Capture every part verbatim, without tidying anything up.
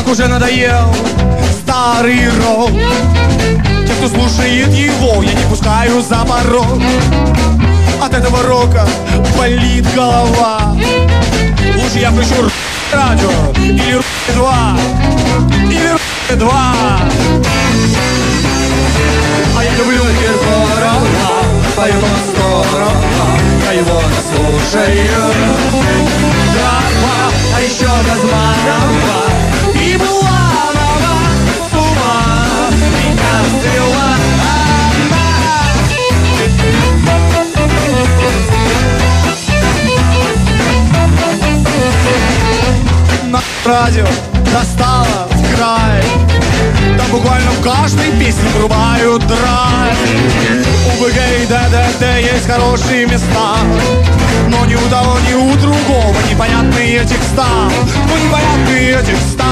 уже надоел старый рок. Те, кто слушает его, я не пускаю за порог. От этого рока болит голова. Лучше я включу радио или два, или два. А я люблю Киркорова, поет он здорово, я его наслушаю. Дрова, а еще Газманова и Буланова. С ума меня свела она. На радио достала в край. Там буквально в каждой песне врубают драйв. У БГ и ДДТ есть хорошие места, но ни у того, ни у другого непонятные текста. Ну непонятные текста.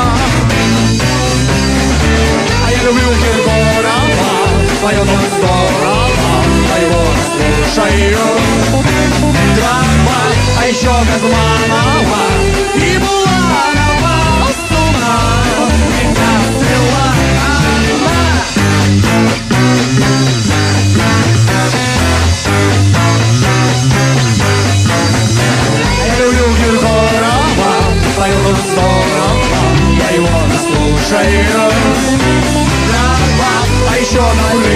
А я люблю Киркорова, поет он здорово, а его слушаю. Драма, а еще Газманова и Буланова. С ума меня свела она. Я люблю Киркорова, поет он здорово, я его наслушаю. Драма, а еще на